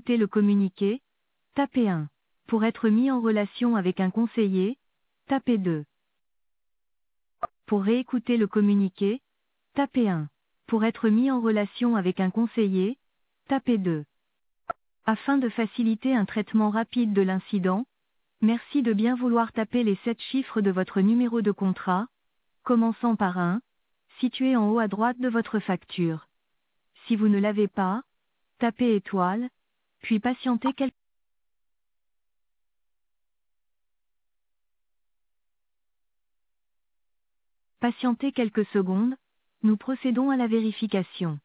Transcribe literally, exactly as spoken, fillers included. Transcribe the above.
réécouter le communiqué, tapez un. Pour être mis en relation avec un conseiller, tapez deux. Pour réécouter le communiqué, tapez un. Pour être mis en relation avec un conseiller, tapez deux. Afin de faciliter un traitement rapide de l'incident, merci de bien vouloir taper les sept chiffres de votre numéro de contrat, commençant par un, situé en haut à droite de votre facture. Si vous ne l'avez pas, tapez étoile, puis patientez quelques Patientez quelques secondes, nous procédons à la vérification.